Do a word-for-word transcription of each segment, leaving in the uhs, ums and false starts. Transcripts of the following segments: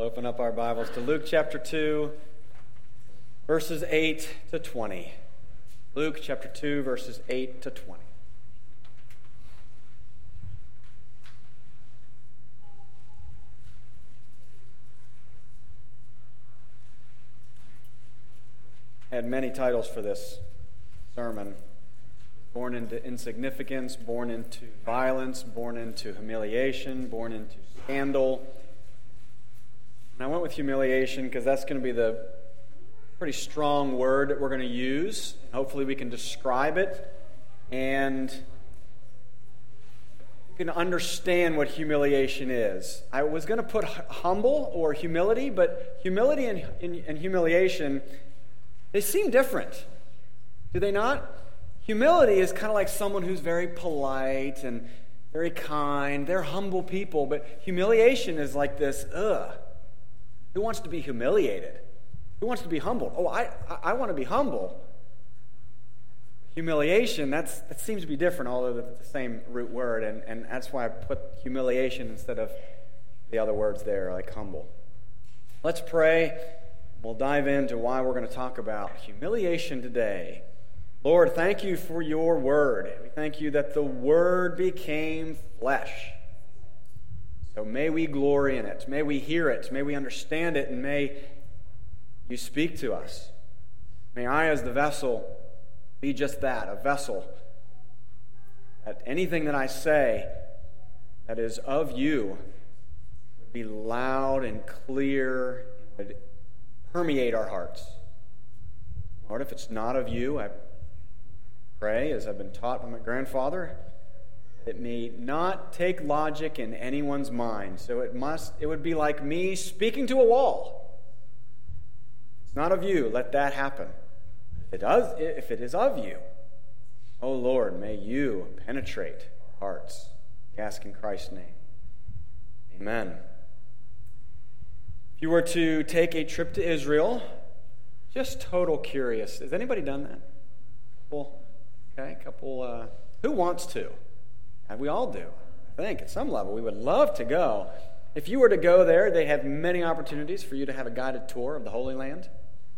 Open up our Bibles to Luke chapter two, verses eight to twenty. Luke chapter two, verses eight to twenty. I had many titles for this sermon. Born into insignificance, born into violence, born into humiliation, born into scandal. And I went with humiliation because that's going to be the pretty strong word that we're going to use. Hopefully we can describe it and you can understand what humiliation is. I was going to put humble or humility, but humility and, and, and humiliation, they seem different. Do they not? Humility is kind of like someone who's very polite and very kind. They're humble people, but humiliation is like this, ugh. Who wants to be humiliated? Who wants to be humbled? Oh, I, I, I want to be humble. Humiliation, that's that seems to be different, although it's the same root word, and, and that's why I put humiliation instead of the other words there, like humble. Let's pray. We'll dive into why we're going to talk about humiliation today. Lord, thank you for your word. We thank you that the word became flesh. So may we glory in it. May we hear it. May we understand it. And may you speak to us. May I, as the vessel, be just that, a vessel. That anything that I say that is of you would be loud and clear and would permeate our hearts. Lord, if it's not of you, I pray, as I've been taught by my grandfather, it may not take logic in anyone's mind. So it must, it would be like me speaking to a wall. It's not of you. Let that happen. If it does, if it is of you, oh Lord, may you penetrate our hearts. We ask in Christ's name. Amen. If you were to take a trip to Israel, just total curious. Has anybody done that? Couple, okay, couple. Uh, who wants to? And we all do, I think, at some level. We would love to go. If you were to go there, they have many opportunities for you to have a guided tour of the Holy Land.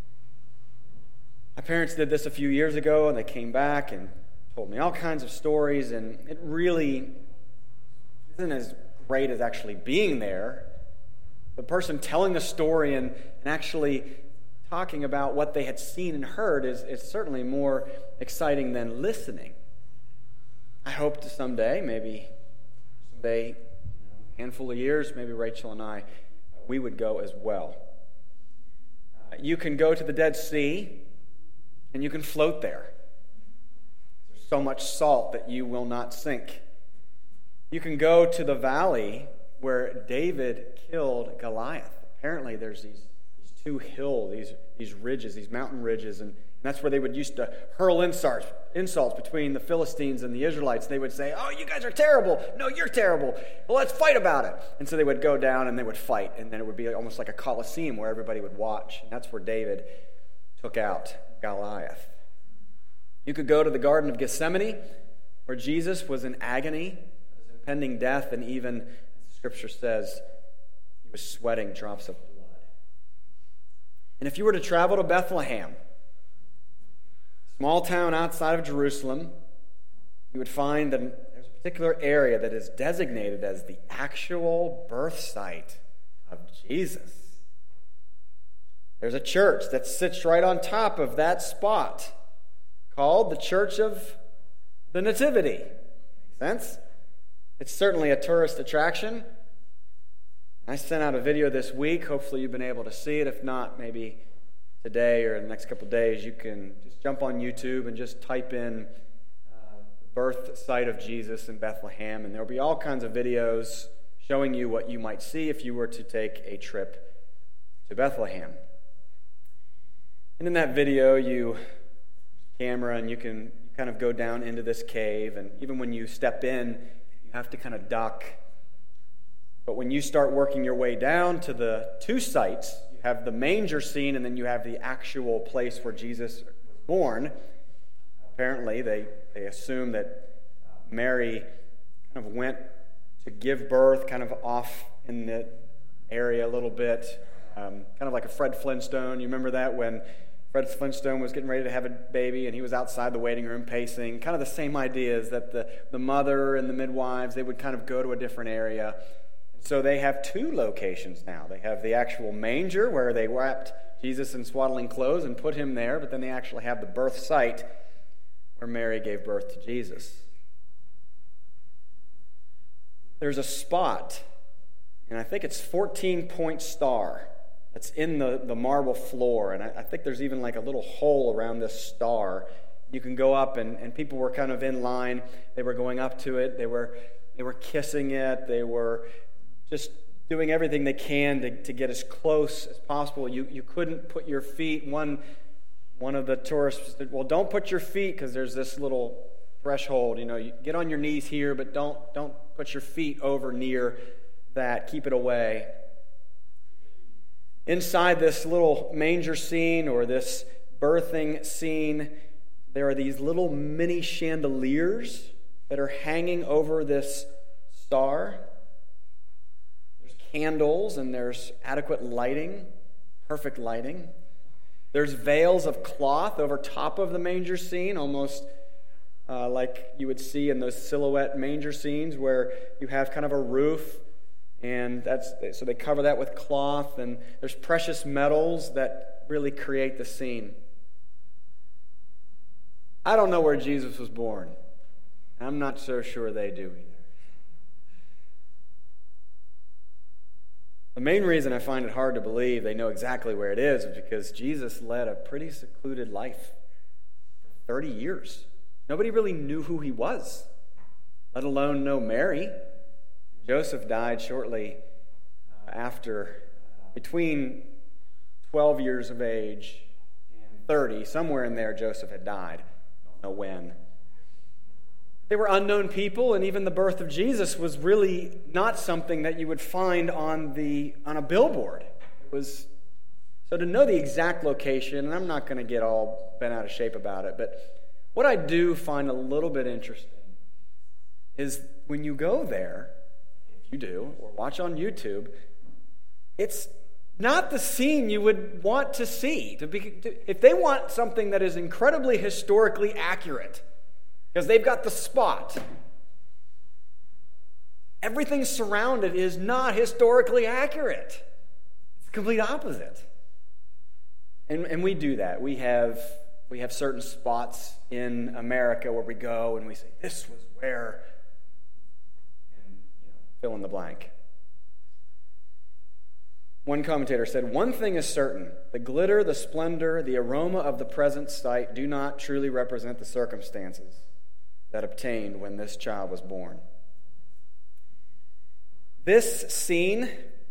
My parents did this a few years ago, and they came back and told me all kinds of stories, and it really isn't as great as actually being there. The person telling the story and, and actually talking about what they had seen and heard is, is certainly more exciting than listening. I hope to someday, maybe someday, a handful of years, maybe Rachel and I, we would go as well. Uh, you can go to the Dead Sea, and you can float there. There's so much salt that you will not sink. You can go to the valley where David killed Goliath. Apparently there's these, these two hills, these, these ridges, these mountain ridges, and And that's where they would used to hurl insults, insults between the Philistines and the Israelites. They would say, oh, you guys are terrible. No, you're terrible. Well, let's fight about it. And so they would go down and they would fight. And then it would be almost like a Colosseum where everybody would watch. And that's where David took out Goliath. You could go to the Garden of Gethsemane, where Jesus was in agony, his impending death, and even, as the Scripture says, he was sweating drops of blood. And if you were to travel to Bethlehem, small town outside of Jerusalem, you would find that there's a particular area that is designated as the actual birth site of Jesus. There's a church that sits right on top of that spot called the Church of the Nativity. Make sense? It's certainly a tourist attraction. I sent out a video this week. Hopefully you've been able to see it. If not, maybe today or the next couple of days, you can just jump on YouTube and just type in uh, the birth site of Jesus in Bethlehem, and there will be all kinds of videos showing you what you might see if you were to take a trip to Bethlehem. And in that video, you camera and you can kind of go down into this cave, and even when you step in, you have to kind of duck. But when you start working your way down to the two sites, you have the manger scene, and then you have the actual place where Jesus was born. Apparently, they, they assume that Mary kind of went to give birth kind of off in the area a little bit, um, kind of like a Fred Flintstone. You remember that when Fred Flintstone was getting ready to have a baby and he was outside the waiting room pacing? Kind of the same idea is that the, the mother and the midwives, they would kind of go to a different area. So they have two locations now. They have the actual manger where they wrapped Jesus in swaddling clothes and put him there, but then they actually have the birth site where Mary gave birth to Jesus. There's a spot, and I think it's fourteen-point star that's in the, the marble floor, and I, I think there's even like a little hole around this star. You can go up, and, and people were kind of in line. They were going up to it. They were they were kissing it. They were just doing everything they can to, to get as close as possible. You you couldn't put your feet. One one of the tourists said, well, don't put your feet because there's this little threshold. You know, you get on your knees here, but don't don't put your feet over near that. Keep it away. Inside this little manger scene or this birthing scene, there are these little mini chandeliers that are hanging over this star. There's candles and there's adequate lighting, perfect lighting. There's veils of cloth over top of the manger scene, almost uh, like you would see in those silhouette manger scenes where you have kind of a roof, and that's so they cover that with cloth, and there's precious metals that really create the scene. I don't know where Jesus was born. I'm not so sure they do either. The main reason I find it hard to believe they know exactly where it is is because Jesus led a pretty secluded life for thirty years. Nobody really knew who he was, let alone know Mary. Joseph died shortly after, between twelve years of age and thirty. Somewhere in there, Joseph had died. I don't know when. They were unknown people, and even the birth of Jesus was really not something that you would find on the on a billboard. It was so to know the exact location, and I'm not going to get all bent out of shape about it, but what I do find a little bit interesting is when you go there, if you do, or watch on YouTube, it's not the scene you would want to see. To be, to, if they want something that is incredibly historically accurate, because they've got the spot, everything surrounded is not historically accurate. It's the complete opposite. And, and we do that. We have we have certain spots in America where we go and we say, this was where, and you know, fill in the blank. One commentator said, one thing is certain, the glitter, the splendor, the aroma of the present sight do not truly represent the circumstances that obtained when this child was born. This scene,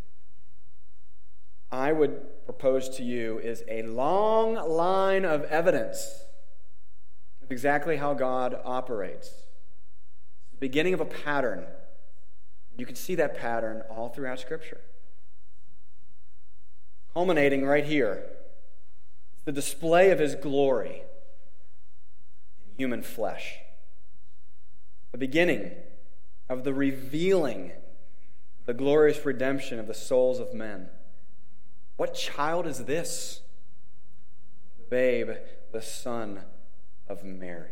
I would propose to you, is a long line of evidence of exactly how God operates. It's the beginning of a pattern. You can see that pattern all throughout Scripture. Culminating right here, it's the display of his glory in human flesh. The beginning of the revealing of the glorious redemption of the souls of men. What child is this? The babe, the Son of Mary.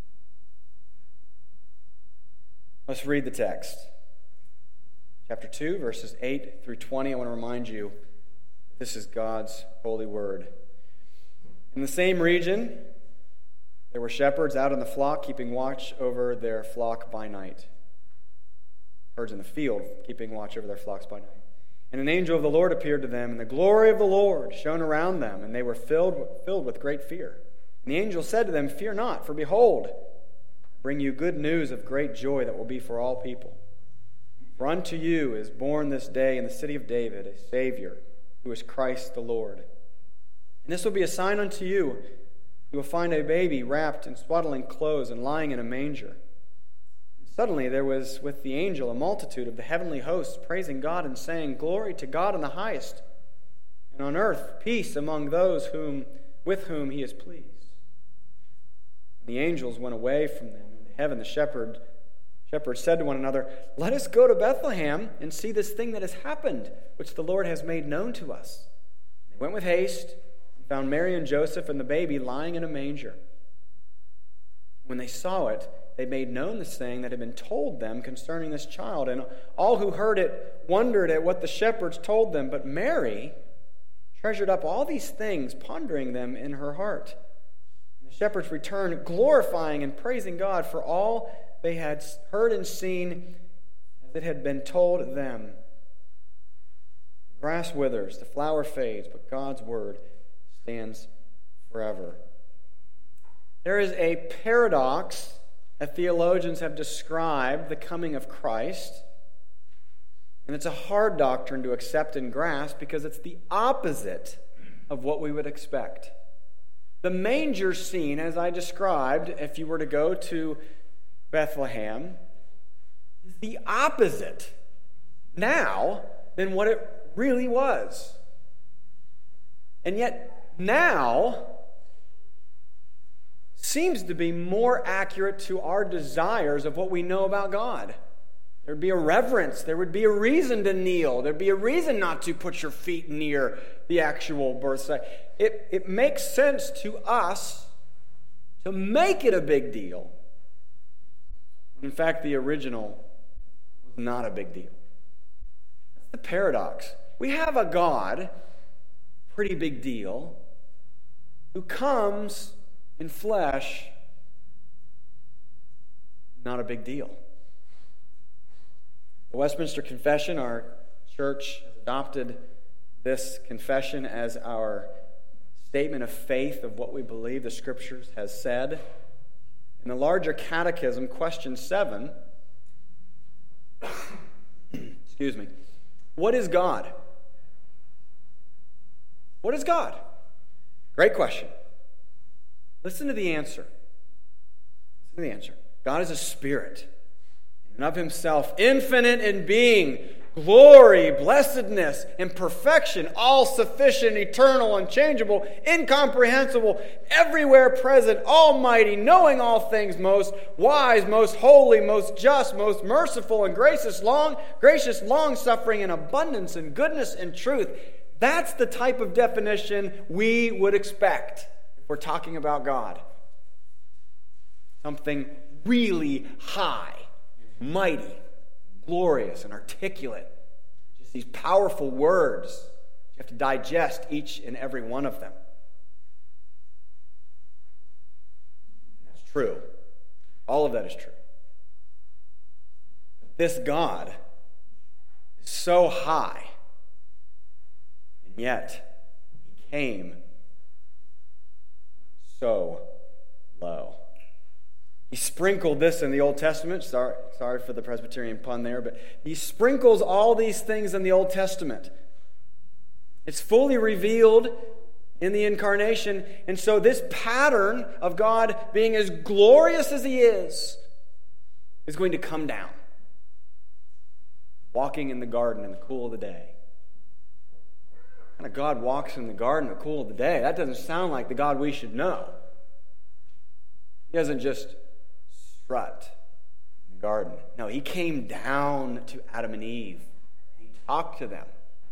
Let's read the text. Chapter two, verses eight through twenty. I want to remind you, this is God's holy word. In the same region, there were shepherds out in the flock, keeping watch over their flock by night. Herds in the field, keeping watch over their flocks by night. And an angel of the Lord appeared to them, and the glory of the Lord shone around them, and they were filled, filled with great fear. And the angel said to them, fear not, for behold, I bring you good news of great joy that will be for all people. For unto you is born this day in the city of David a Savior, who is Christ the Lord. And this will be a sign unto you. You will find a baby wrapped in swaddling clothes and lying in a manger. And suddenly there was with the angel a multitude of the heavenly hosts praising God and saying, glory to God in the highest, and on earth peace among those whom with whom he is pleased. And the angels went away from them into heaven. The shepherd, Shepherds said to one another, "Let us go to Bethlehem and see this thing that has happened, which the Lord has made known to us." They went with haste and found Mary and Joseph and the baby lying in a manger. When they saw it, they made known the saying that had been told them concerning this child, and all who heard it wondered at what the shepherds told them. But Mary treasured up all these things, pondering them in her heart. And the shepherds returned, glorifying and praising God for all they had heard and seen as it had been told them. The grass withers, the flower fades, but God's word stands forever. There is a paradox that theologians have described the coming of Christ, and it's a hard doctrine to accept and grasp because it's the opposite of what we would expect. The manger scene, as I described, if you were to go to Bethlehem, is the opposite now than what it really was. And yet now seems to be more accurate to our desires of what we know about God. There would be a reverence. There would be a reason to kneel. There would be a reason not to put your feet near the actual birth site. It, it makes sense to us to make it a big deal. In fact, the original was not a big deal. That's the paradox. We have a God, pretty big deal, who comes in flesh, not a big deal. The Westminster Confession, our church has adopted this confession as our statement of faith of what we believe the Scriptures has said. In the larger catechism, question seven, excuse me, what is God? What is God? Great question. Listen to the answer. Listen to the answer. God is a spirit, and of himself, infinite in being, glory, blessedness, and perfection, all sufficient, eternal, unchangeable, incomprehensible, everywhere present, almighty, knowing all things, most wise, most holy, most just, most merciful, and gracious, long, gracious, long-suffering, and abundance, and goodness, and truth. That's the type of definition we would expect. We're talking about God. Something really high, mighty, glorious, and articulate. Just these powerful words. You have to digest each and every one of them. That's true. All of that is true. But this God is so high, and yet he came so low. He sprinkled this in the Old Testament. Sorry, sorry for the Presbyterian pun there, but he sprinkles all these things in the Old Testament. It's fully revealed in the incarnation. And so this pattern of God being as glorious as he is is going to come down. Walking in the garden in the cool of the day. What kind of God walks in the garden in the cool of the day? That doesn't sound like the God we should know. He doesn't just strut in the garden. No, he came down to Adam and Eve. He talked to them.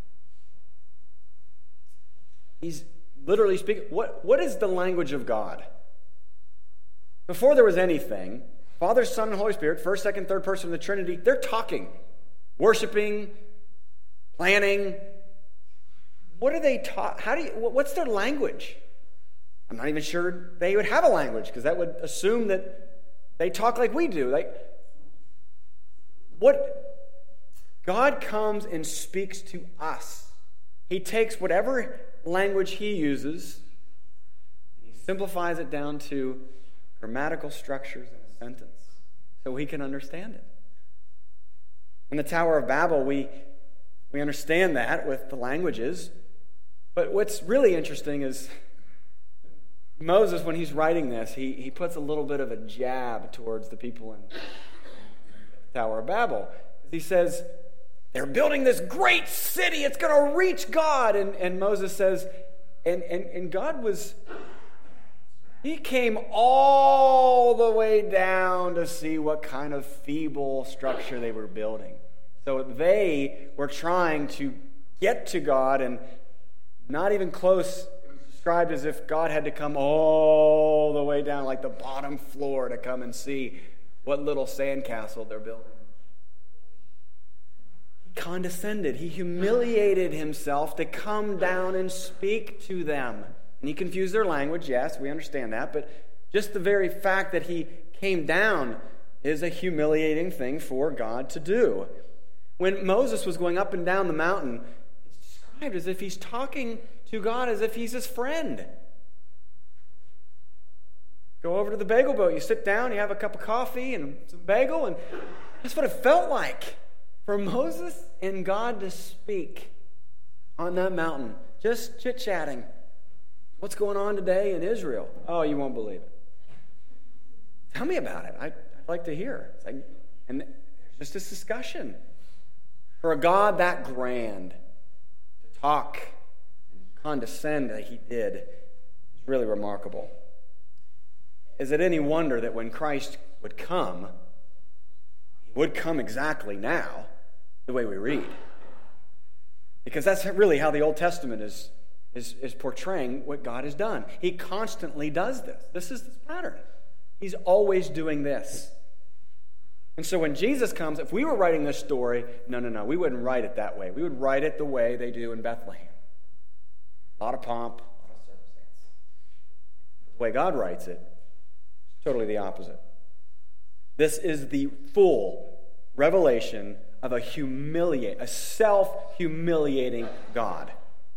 He's literally speaking. What, what is the language of God? Before there was anything, Father, Son, and Holy Spirit, first, second, third person of the Trinity, they're talking, worshiping, planning. What are they taught? How do you, what's their language? I'm not even sure they would have a language, because that would assume that they talk like we do. Like, what? God comes and speaks to us. He takes whatever language he uses, and he simplifies it down to grammatical structures in a sentence so we can understand it. In the Tower of Babel, we, we understand that with the languages. But what's really interesting is Moses, when he's writing this, he, he puts a little bit of a jab towards the people in the Tower of Babel. He says, they're building this great city. It's going to reach God. And, and Moses says, and, and, and God was He came all the way down to see what kind of feeble structure they were building. So they were trying to get to God, and not even close. It was described as if God had to come all the way down, like the bottom floor, to come and see what little sandcastle they're building. He condescended. He humiliated himself to come down and speak to them. And he confused their language, yes, we understand that, but just the very fact that he came down is a humiliating thing for God to do. When Moses was going up and down the mountain, it's described as if he's talking to God as if he's his friend. Go over to the bagel boat, you sit down, you have a cup of coffee and some bagel, and that's what it felt like for Moses and God to speak on that mountain, just chit-chatting. What's going on today in Israel? Oh, you won't believe it. Tell me about it. I, I'd like to hear. It's like, and there's just this discussion. For a God that grand to talk and condescend that he did is really remarkable. Is it any wonder that when Christ would come, he would come exactly now the way we read? Because that's really how the Old Testament is Is, is portraying what God has done. He constantly does this. This is the pattern. He's always doing this. And so when Jesus comes, if we were writing this story, no, no, no, we wouldn't write it that way. We would write it the way they do in Bethlehem. A lot of pomp, a lot of circumstance. The way God writes it, it's totally the opposite. This is the full revelation of a humiliate, a self-humiliating God.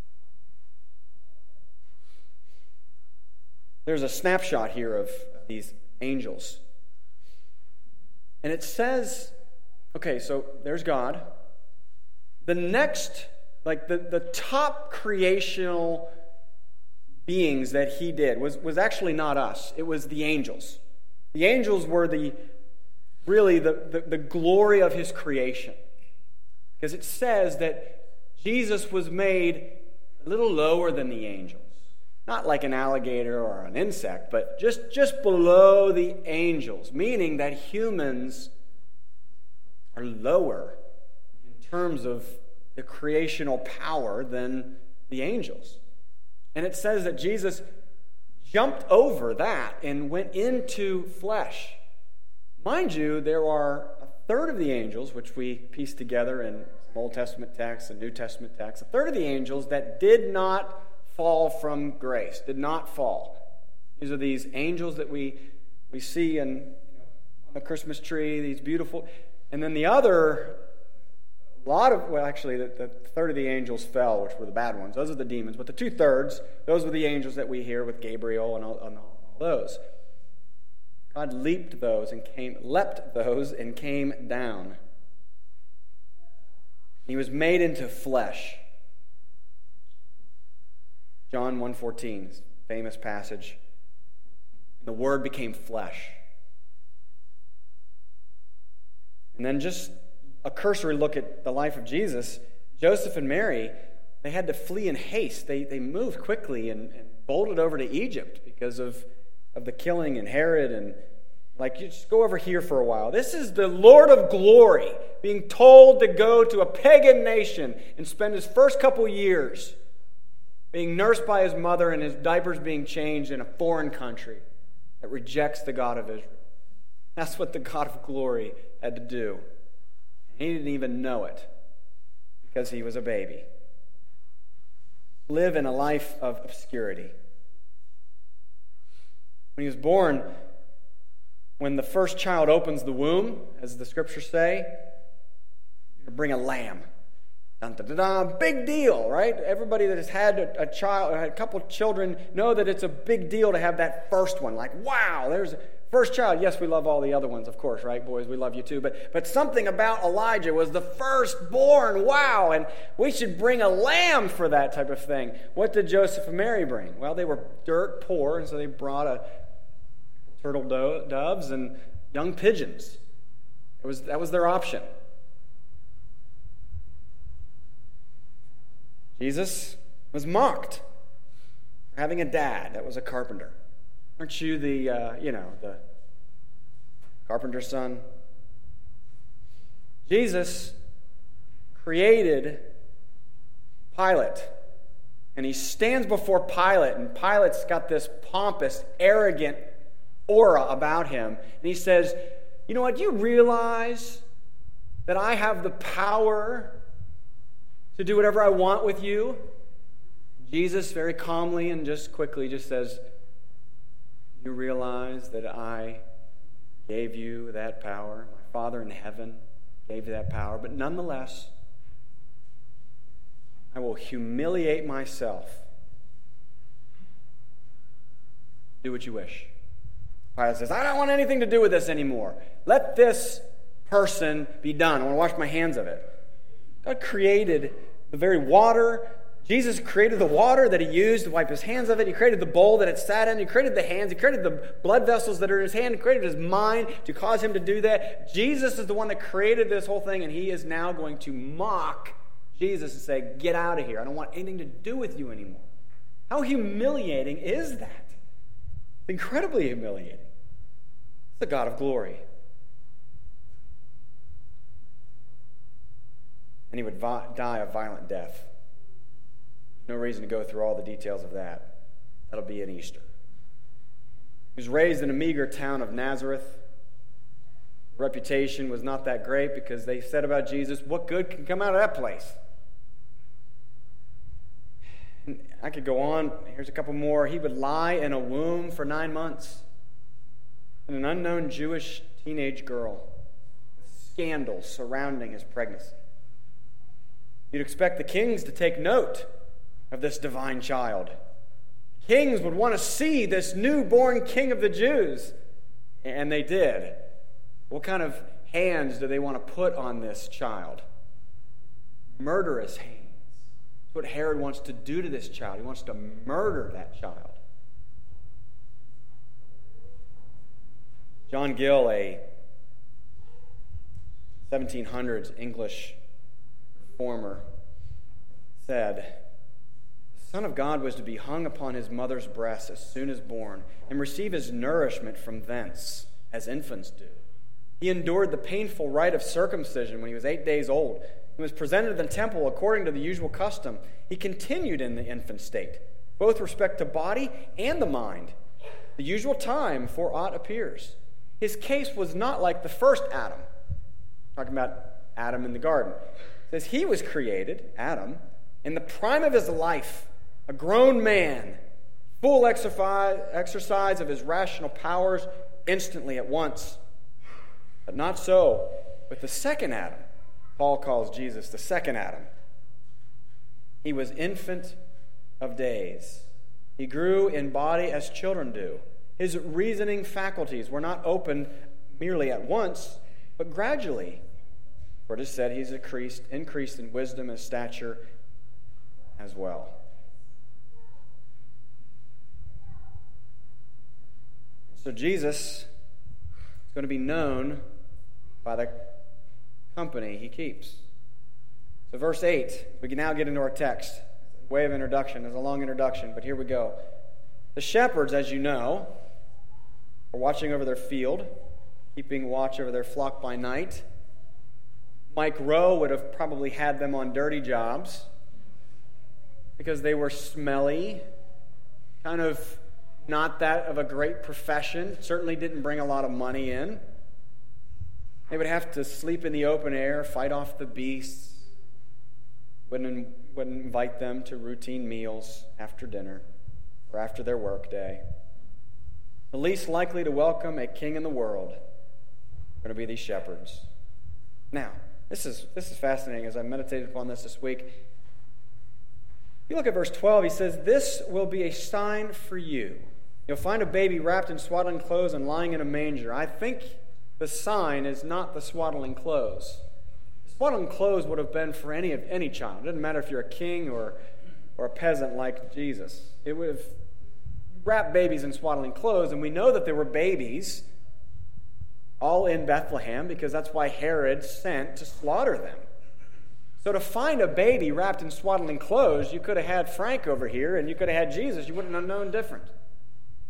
There's a snapshot here of these angels. And it says, okay, so there's God. The next, like the, the top creational beings that he did was, was actually not us. It was the angels. The angels were the really the, the, the glory of his creation. Because it says that Jesus was made a little lower than the angels. Not like an alligator or an insect, but just, just below the angels, meaning that humans are lower in terms of the creational power than the angels. And it says that Jesus jumped over that and went into flesh. Mind you, there are a third of the angels, which we piece together in Old Testament texts and New Testament texts, a third of the angels that did not fall from grace, did not fall. These are these angels that we we see in, you know, on the Christmas tree, these beautiful. And then the other, a lot of, well, actually, the, the third of the angels fell, which were the bad ones. Those are the demons. But the two-thirds, those were the angels that we hear with Gabriel and all, and all those. God leaped those and came, leapt those and came down. He was made into flesh. John one fourteen, famous passage. The Word became flesh. And then just a cursory look at the life of Jesus. Joseph and Mary, they had to flee in haste. They, they moved quickly and, and bolted over to Egypt because of, of the killing and Herod. And like, you just go over here for a while. This is the Lord of glory being told to go to a pagan nation and spend his first couple years being nursed by his mother and his diapers being changed in a foreign country that rejects the God of Israel. That's what the God of glory had to do. And he didn't even know it because he was a baby. Live in a life of obscurity. When he was born, when the first child opens the womb, as the scriptures say, you bring a lamb. Dun, dun, dun, dun, big deal, right? Everybody that has had a, a child, a couple of children, know that it's a big deal to have that first one. Like, wow, there's a first child. Yes, we love all the other ones, of course, right, boys? We love you too. But but something about Elijah was the firstborn. Wow, and we should bring a lamb for that type of thing. What did Joseph and Mary bring? Well, they were dirt poor, and so they brought a turtle do- doves and young pigeons. It was that was their option. Jesus was mocked for having a dad that was a carpenter. Aren't you the, uh, you know, the carpenter's son? Jesus created Pilate. And he stands before Pilate, and Pilate's got this pompous, arrogant aura about him. And he says, you know what, do you realize that I have the power to do whatever I want with you? Jesus very calmly and just quickly just says, you realize that I gave you that power. My Father in heaven gave you that power. But nonetheless, I will humiliate myself. Do what you wish. Pilate says, I don't want anything to do with this anymore. Let this person be done. I want to wash my hands of it. God created the very water. Jesus created the water that he used to wipe his hands of it. He created the bowl that it sat in. He created the hands. He created the blood vessels that are in his hand. He created his mind to cause him to do that. Jesus is the one that created this whole thing, and he is now going to mock Jesus and say, get out of here. I don't want anything to do with you anymore. How humiliating is that? It's incredibly humiliating. It's the God of glory. And he would vi- die a violent death. No reason to go through all the details of that. That'll be at Easter. He was raised in a meager town of Nazareth. Reputation was not that great because they said about Jesus, what good can come out of that place? And I could go on. Here's a couple more. He would lie in a womb for nine months. And an unknown Jewish teenage girl. Scandals surrounding his pregnancy. You'd expect the kings to take note of this divine child. Kings would want to see this newborn king of the Jews. And they did. What kind of hands do they want to put on this child? Murderous hands. That's what Herod wants to do to this child. He wants to murder that child. John Gill, a seventeen hundreds English reformer, said, the Son of God was to be hung upon his mother's breast as soon as born and receive his nourishment from thence, as infants do. He endured the painful rite of circumcision when he was eight days old. He was presented to the temple according to the usual custom. He continued in the infant state, both with respect to body and the mind, the usual time for aught appears. His case was not like the first Adam. Talking about Adam in the garden. It says he was created, Adam, in the prime of his life, a grown man, full exercise of his rational powers instantly at once. But not so with the second Adam. Paul calls Jesus the second Adam. He was infant of days. He grew in body as children do. His reasoning faculties were not opened merely at once, but gradually. For it is said he's increased, increased in wisdom and stature as well. So Jesus is going to be known by the company he keeps. So verse eight, we can now get into our text. Way of introduction. It's a long introduction, but here we go. The shepherds, as you know, are watching over their field, keeping watch over their flock by night. Mike Rowe would have probably had them on dirty jobs because they were smelly, kind of not that of a great profession, certainly didn't bring a lot of money in. They would have to sleep in the open air, fight off the beasts, wouldn't, wouldn't invite them to routine meals after dinner or after their work day. The least likely to welcome a king in the world are going to be these shepherds. Now, this is this is fascinating as I meditated upon this this week. If you look at verse twelve, he says, this will be a sign for you. You'll find a baby wrapped in swaddling clothes and lying in a manger. I think the sign is not the swaddling clothes. The swaddling clothes would have been for any of any child. It doesn't matter if you're a king or, or a peasant like Jesus. It would have wrapped babies in swaddling clothes, and we know that there were babies all in Bethlehem because that's why Herod sent to slaughter them. So to find a baby wrapped in swaddling clothes, you could have had Frank over here and you could have had Jesus. You wouldn't have known different.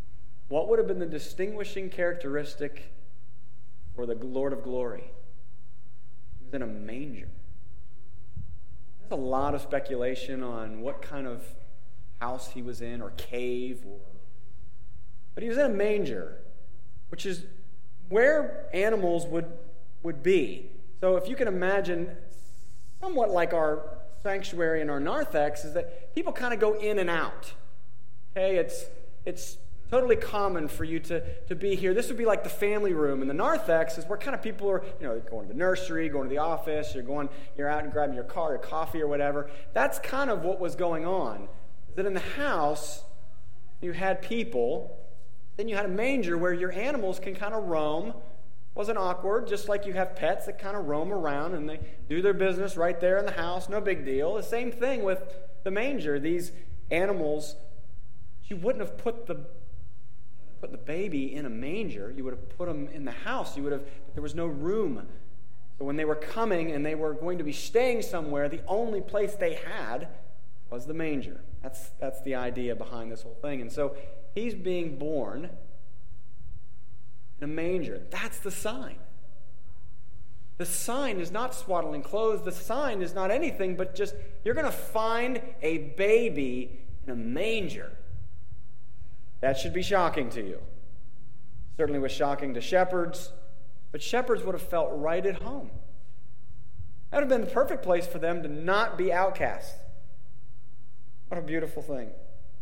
what would have been the distinguishing characteristic for the Lord of glory? He was in a manger. There's a lot of speculation on what kind of house he was in, or cave, or... but he was in a manger, which is where animals would, would be. So if you can imagine, somewhat like our sanctuary in our narthex, is that people kind of go in and out. Okay, it's it's totally common for you to, to be here. This would be like the family room, and the narthex is where kind of people are, you know, going to the nursery, going to the office, you're going, you're out and grabbing your car, your coffee, or whatever. That's kind of what was going on. Is that in the house, you had people, then you had a manger where your animals can kind of roam. Wasn't awkward, just like you have pets that kind of roam around and they do their business right there in the house, no big deal. The same thing with the manger. These animals, you wouldn't have put the put the baby in a manger. You would have put them in the house. You would have, but there was no room. So when they were coming and they were going to be staying somewhere, the only place they had was the manger. That's that's the idea behind this whole thing. And so he's being born in a manger. That's the sign. The sign is not swaddling clothes. The sign is not anything but just, you're going to find a baby in a manger. That should be shocking to you. Certainly was shocking to shepherds, but shepherds would have felt right at home. That would have been the perfect place for them to not be outcast. What a beautiful thing.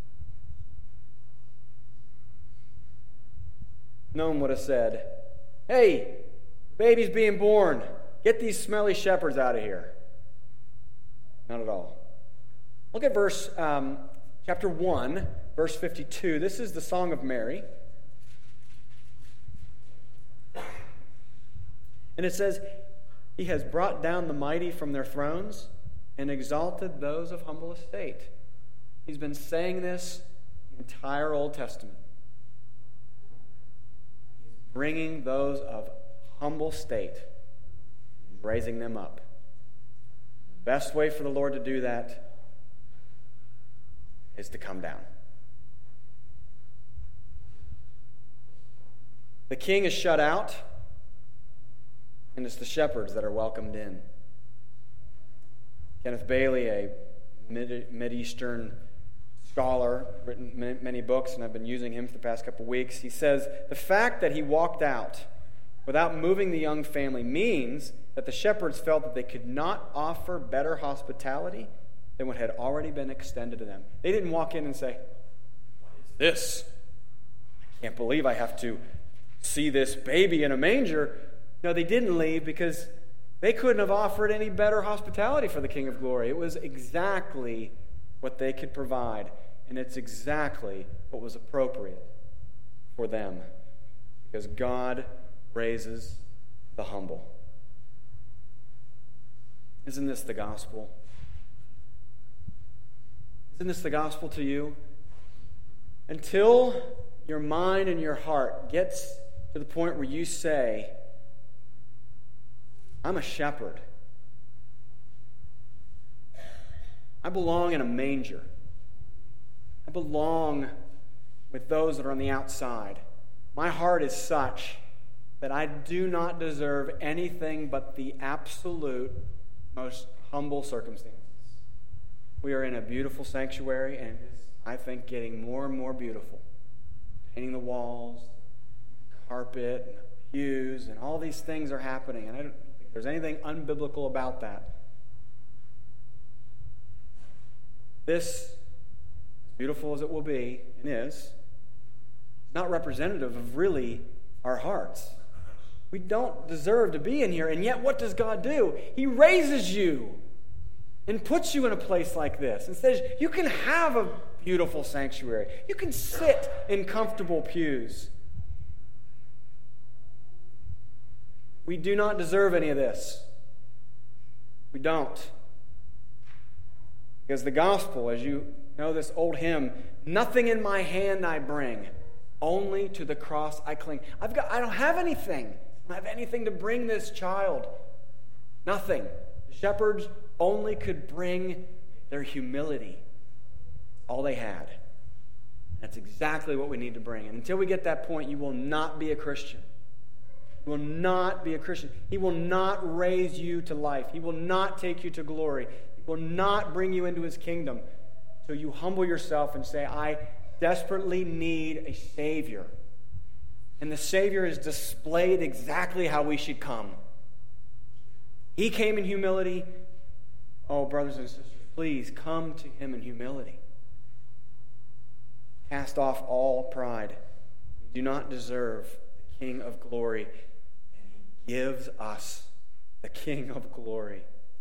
No one would have said, hey, baby's being born. Get these smelly shepherds out of here. Not at all. Look at verse um, chapter one, verse fifty-two. This is the Song of Mary. And it says, he has brought down the mighty from their thrones and exalted those of humble estate. He's been saying this the entire Old Testament. Bringing those of humble state, raising them up. The best way for the Lord to do that is to come down. The king is shut out, and it's the shepherds that are welcomed in. Kenneth Bailey, a Mid- Mid-Eastern scholar, written many books, and I've been using him for the past couple weeks. He says, the fact that he walked out without moving the young family means that the shepherds felt that they could not offer better hospitality than what had already been extended to them. They didn't walk in and say, what is this? I can't believe I have to see this baby in a manger. No, they didn't leave because they couldn't have offered any better hospitality for the King of Glory. It was exactly what they could provide. And it's exactly what was appropriate for them. Because God raises the humble. Isn't this the gospel? Isn't this the gospel to you? Until your mind and your heart gets to the point where you say, I'm a shepherd. I belong in a manger. I belong with those that are on the outside. My heart is such that I do not deserve anything but the absolute most humble circumstances. We are in a beautiful sanctuary, and it's, I think, getting more and more beautiful. Painting the walls, carpet, and pews, and all these things are happening, and I don't think there's anything unbiblical about that. This, beautiful as it will be, and is, not representative of really our hearts. We don't deserve to be in here, and yet what does God do? He raises you and puts you in a place like this and says, you can have a beautiful sanctuary. You can sit in comfortable pews. We do not deserve any of this. We don't. Because the gospel, as you know this old hymn, nothing in my hand I bring, only to the cross I cling. I've got, I don't have anything. I don't have anything to bring this child. Nothing. The shepherds only could bring their humility. All they had. That's exactly what we need to bring. And until we get that point, you will not be a Christian. You will not be a Christian. He will not raise you to life. He will not take you to glory. He will not bring you into his kingdom until you humble yourself and say, I desperately need a Savior. And the Savior is displayed exactly how we should come. He came in humility. Oh, brothers and sisters, please come to him in humility. Cast off all pride. We do not deserve the King of glory, and he gives us the King of glory.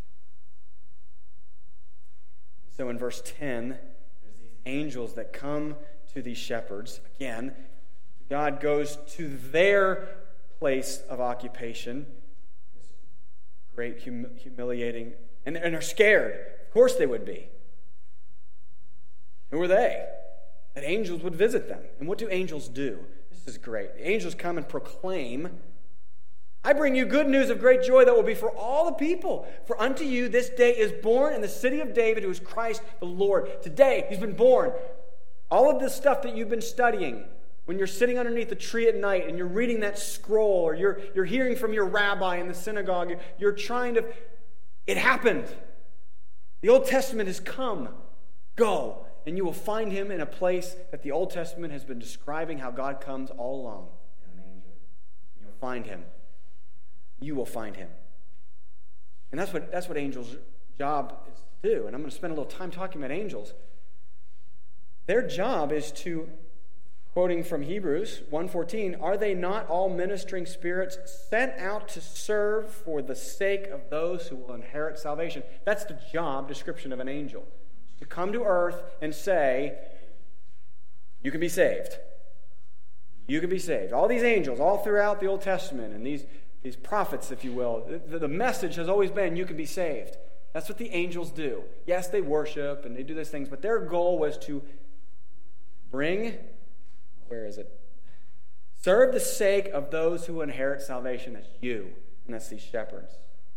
So in verse ten, there's these angels that come to these shepherds. Again, God goes to their place of occupation. This great hum- humiliating, and, and they're scared. Of course they would be. Who are they? That angels would visit them. And what do angels do? This is great. The angels come and proclaim, I bring you good news of great joy that will be for all the people. For unto you this day is born in the city of David, who is Christ the Lord. Today, he's been born. All of this stuff that you've been studying, when you're sitting underneath the tree at night and you're reading that scroll, or you're, you're hearing from your rabbi in the synagogue, you're, you're trying to... It happened. The Old Testament has come. Go. And you will find him in a place that the Old Testament has been describing how God comes all along in a manger. You'll find him. You will find him. And that's what that's what angels' job is to do. And I'm going to spend a little time talking about angels. Their job is to, quoting from Hebrews one fourteen, are they not all ministering spirits sent out to serve for the sake of those who will inherit salvation? That's the job description of an angel. To come to earth and say, you can be saved. You can be saved. All these angels, all throughout the Old Testament, and these, these prophets, if you will, the, the message has always been, you can be saved. That's what the angels do. Yes, they worship and they do these things, but their goal was to bring, where is it? Serve the sake of those who inherit salvation. That's you, and that's these shepherds.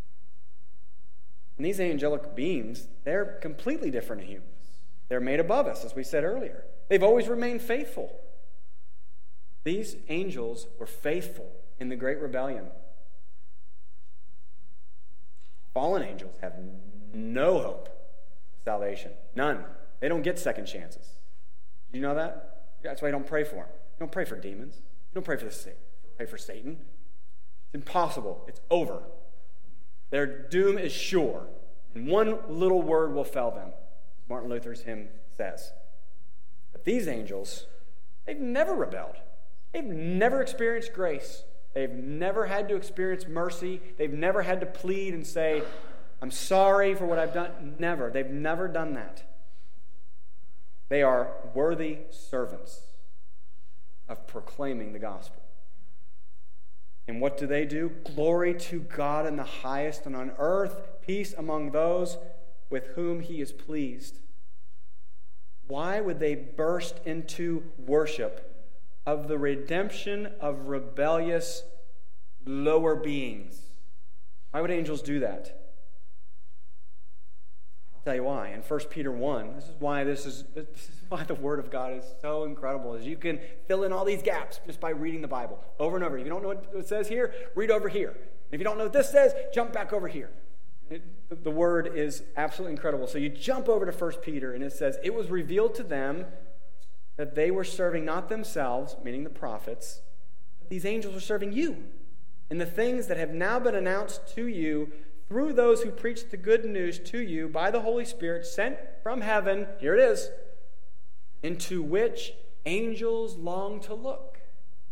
And these angelic beings, they're completely different than humans. They're made above us, as we said earlier. They've always remained faithful. These angels were faithful in the Great Rebellion. Fallen angels have no hope of salvation. None. They don't get second chances. Do you know that? That's why you don't pray for them. You don't pray for demons. You don't pray for the Satan. Pray for Satan. It's impossible. It's over. Their doom is sure, and one little word will fell them, as Martin Luther's hymn says. But these angels, they've never rebelled. They've never experienced grace. They've never had to experience mercy. They've never had to plead and say, I'm sorry for what I've done. Never. They've never done that. They are worthy servants of proclaiming the gospel. And what do they do? Glory to God in the highest, and on earth peace among those with whom he is pleased. Why would they burst into worship of the redemption of rebellious lower beings? Why would angels do that? I'll tell you why. In First Peter one, this is why this is this is why the Word of God is so incredible, is you can fill in all these gaps just by reading the Bible over and over. If you don't know what it says here, read over here. And if you don't know what this says, jump back over here. It, the Word is absolutely incredible. So you jump over to First Peter, and it says, it was revealed to them that they were serving not themselves, meaning the prophets, but these angels were serving you in the things that have now been announced to you through those who preach the good news to you by the Holy Spirit sent from heaven, here it is, into which angels long to look.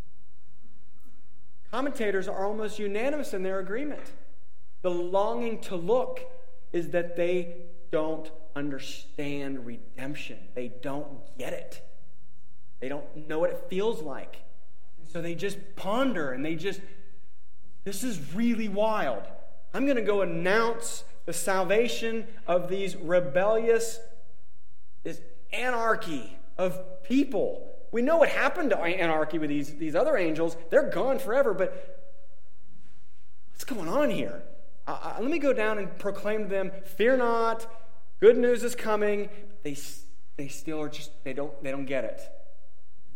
Commentators are almost unanimous in their agreement. The longing to look is that they don't understand redemption. They don't get it. They don't know what it feels like. So they just ponder and they just, this is really wild. I'm going to go announce the salvation of these rebellious, this anarchy of people. We know what happened to anarchy with these, these other angels. They're gone forever, but what's going on here? Uh, let me go down and proclaim to them, fear not, good news is coming. They they still are just, they don't, they don't get it.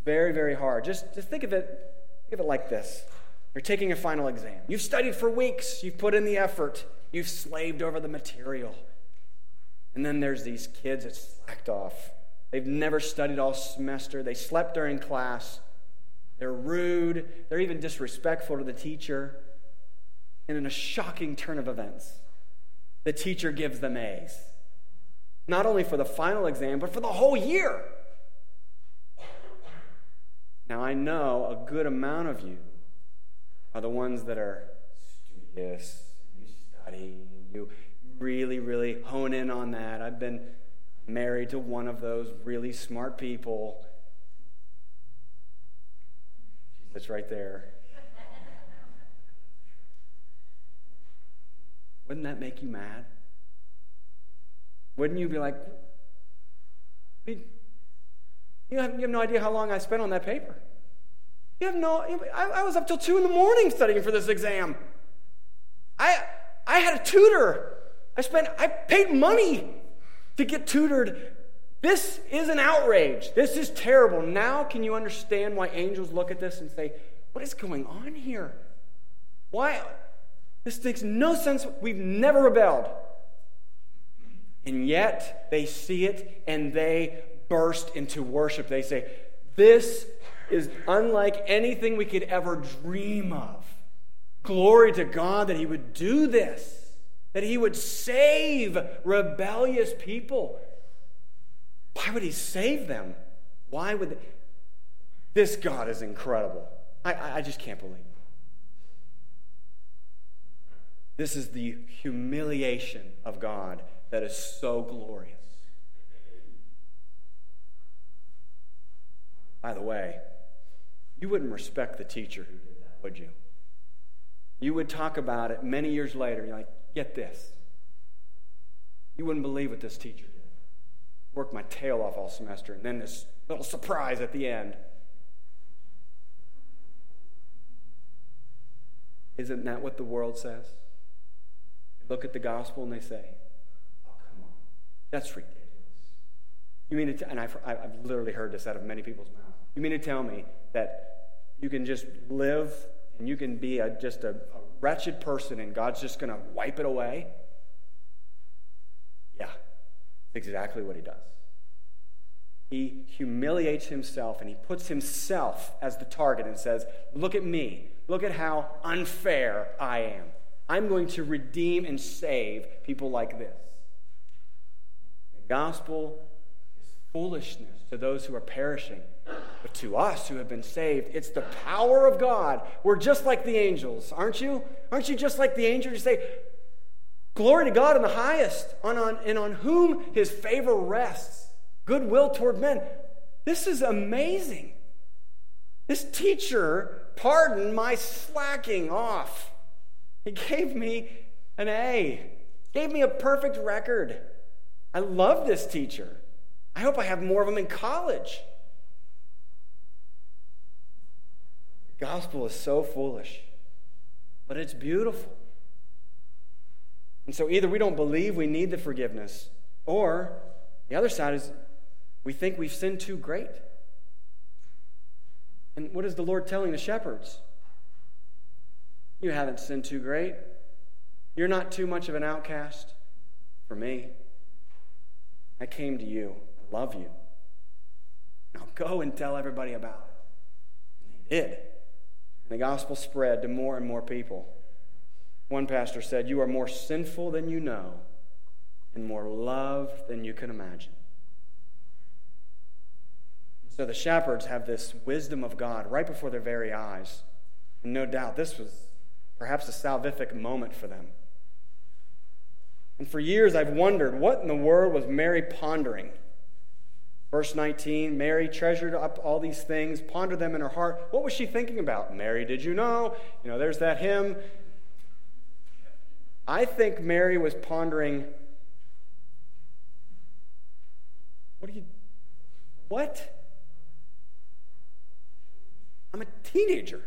very, very hard. Just, just think of it, think of it like this. You're taking a final exam. You've studied for weeks. You've put in the effort. You've slaved over the material. And then there's these kids that slacked off. They've never studied all semester. They slept during class. They're rude. They're even disrespectful to the teacher. And in a shocking turn of events, the teacher gives them A's. Not only for the final exam, but for the whole year. Now, I know a good amount of you are the ones that are studious. You study. You really, really hone in on that. I've been married to one of those really smart people. She sits right there. Wouldn't that make you mad? Wouldn't you be like, you have, you have no idea how long I spent on that paper. You have no, I, I was up till two in the morning studying for this exam. I I had a tutor. I spent, I paid money to get tutored. This is an outrage. This is terrible. Now can you understand why angels look at this and say, what is going on here? Why? This makes no sense. We've never rebelled. And yet they see it and they burst into worship. They say, this is unlike anything we could ever dream of. Glory to God that he would do this, that he would save rebellious people. Why would he save them? Why would they? This God is incredible. I, I just can't believe it. This is the humiliation of God that is so glorious. By the way, you wouldn't respect the teacher who did that, would you? You would talk about it many years later. You're like, get this. You wouldn't believe what this teacher did. Worked my tail off all semester, and then this little surprise at the end. Isn't that what the world says? They look at the gospel and they say, oh, come on. That's ridiculous. You mean to t- and I've, I've literally heard this out of many people's mouths. You mean to tell me that you can just live and you can be a, just a, a wretched person and God's just going to wipe it away? Yeah, that's exactly what he does. He humiliates himself and he puts himself as the target and says, look at me. Look at how unfair I am. I'm going to redeem and save people like this. The gospel is foolishness to those who are perishing. But to us who have been saved, it's the power of God. We're just like the angels, aren't you? Aren't you just like the angels? You say, glory to God in the highest, on, on, and on whom his favor rests. Goodwill toward men. This is amazing. This teacher pardoned my slacking off. He gave me an A. Gave me a perfect record. I love this teacher. I hope I have more of them in college. The gospel is so foolish, but it's beautiful. And so either we don't believe we need the forgiveness, or the other side is we think we've sinned too great. And what is the Lord telling the shepherds? You haven't sinned too great. You're not too much of an outcast for me. I came to you. I love you. Now go and tell everybody about it. And they did. And the gospel spread to more and more people. One pastor said, you are more sinful than you know and more loved than you can imagine. So the shepherds have this wisdom of God right before their very eyes. And no doubt this was perhaps a salvific moment for them. And for years I've wondered, what in the world was Mary pondering? Verse nineteen, Mary treasured up all these things, pondered them in her heart. What was she thinking about? Mary, did you know? You know, there's that hymn. I think Mary was pondering, what are you, what? I'm a teenager.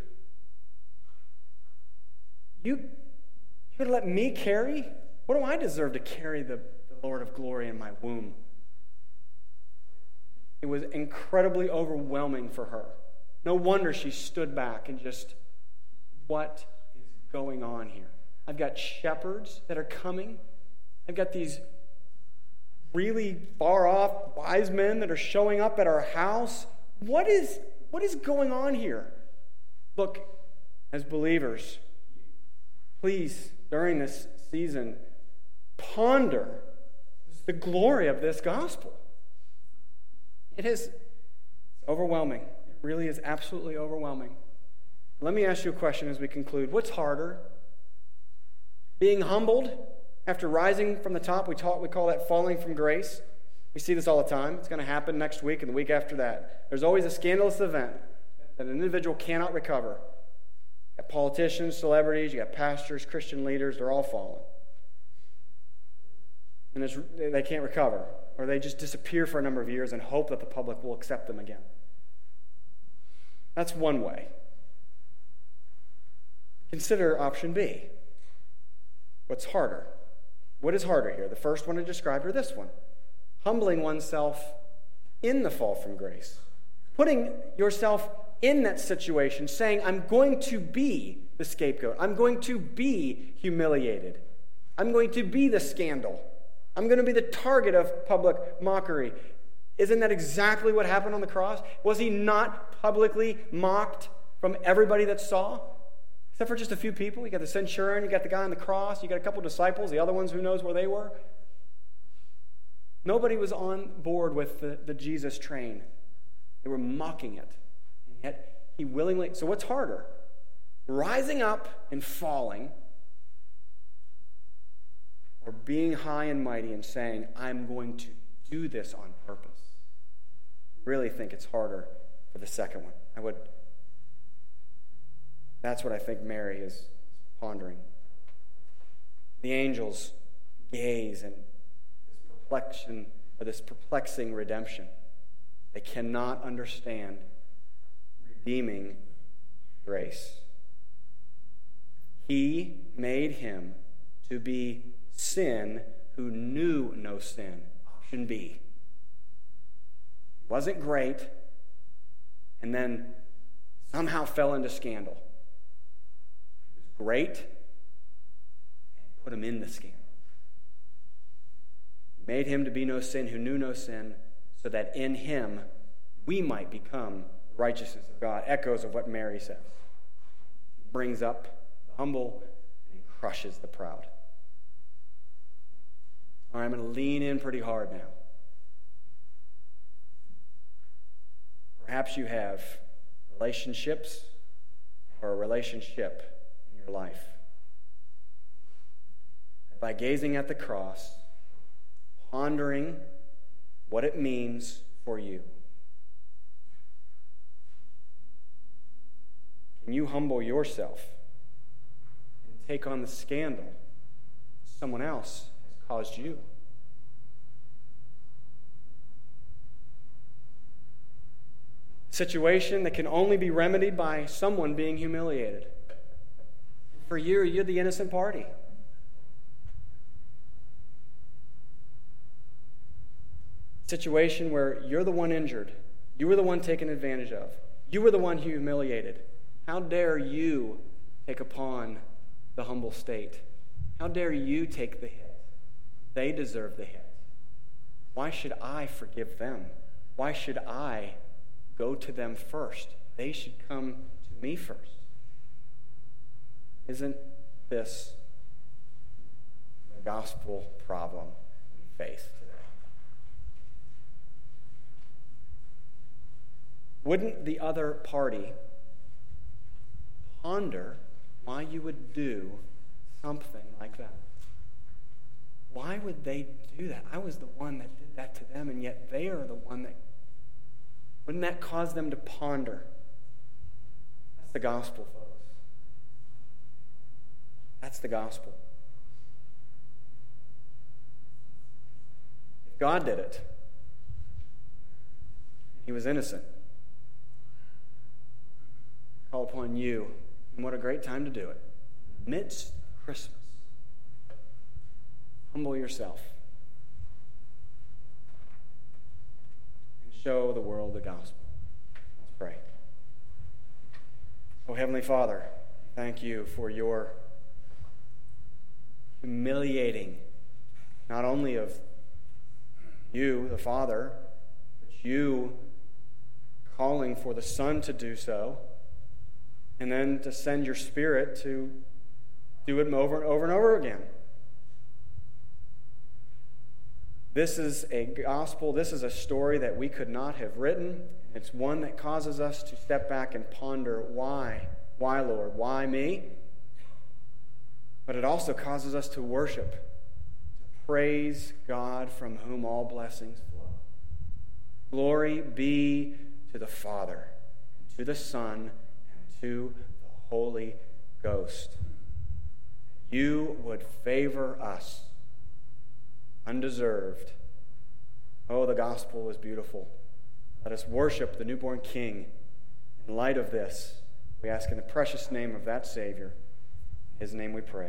You, you're going to let me carry? What do I deserve to carry the, the Lord of glory in my womb? It was incredibly overwhelming for her. No wonder she stood back and just, what is going on here? I've got shepherds that are coming. I've got these really far off wise men that are showing up at our house. What is, what is going on here? Look, as believers, please, during this season, ponder the glory of this gospel. It is overwhelming. It really is absolutely overwhelming. Let me ask you a question as we conclude. What's harder? Being humbled after rising from the top? We, talk, we call that falling from grace. We see this all the time. It's going to happen next week and the week after that. There's always a scandalous event that an individual cannot recover. You got politicians, celebrities, you got pastors, Christian leaders, they're all fallen. And it's, they can't recover. Or they just disappear for a number of years and hope that the public will accept them again. That's one way. Consider option B. What's harder? What is harder here? The first one I described or this one? Humbling oneself in the fall from grace. Putting yourself in that situation, saying, I'm going to be the scapegoat. I'm going to be humiliated. I'm going to be the scandal. I'm going to be the target of public mockery. Isn't that exactly what happened on the cross? Was he not publicly mocked from everybody that saw? Except for just a few people. You got the centurion, you got the guy on the cross, you got a couple of disciples, the other ones, who knows where they were. Nobody was on board with the, the Jesus train. They were mocking it. And yet he willingly... So what's harder? Rising up and falling, or being high and mighty and saying, I'm going to do this on purpose? I really think it's harder for the second one. I would... That's what I think Mary is pondering. The angels gaze in this perplexing, or this perplexing redemption. They cannot understand redeeming grace. He made him to be sin who knew no sin. Option B. He wasn't great, and then somehow fell into scandal. Great, and put him in the scandal. He made him to be no sin who knew no sin, so that in him we might become the righteousness of God. Echoes of what Mary says. He brings up the humble and he crushes the proud. All right, I'm going to lean in pretty hard now. Perhaps you have relationships or a relationship life. By gazing at the cross, pondering what it means for you, can you humble yourself and take on the scandal someone else has caused you? A situation that can only be remedied by someone being humiliated. For you, you're the innocent party. Situation where you're the one injured. You were the one taken advantage of. You were the one humiliated. How dare you take upon the humble state? How dare you take the hit? They deserve the hit. Why should I forgive them? Why should I go to them first? They should come to me first. Isn't this the gospel problem we face today? Wouldn't the other party ponder why you would do something like that? Why would they do that? I was the one that did that to them, and yet they are the one that... Wouldn't that cause them to ponder? That's the gospel, folks. That's the gospel. If God did it, he was innocent. Call upon you, and what a great time to do it. Amidst Christmas. Humble yourself. And show the world the gospel. Let's pray. Oh, Heavenly Father, thank you for your humiliating, not only of you, the Father, but you calling for the Son to do so, and then to send your Spirit to do it over and over and over again. This is a gospel, this is a story that we could not have written. It's one that causes us to step back and ponder, why? Why, Lord? Why me? But it also causes us to worship, to praise God from whom all blessings flow. Glory be to the Father, and to the Son, and to the Holy Ghost. You would favor us, undeserved. Oh, the gospel is beautiful. Let us worship the newborn King in light of this. We ask in the precious name of that Savior. In his name we pray.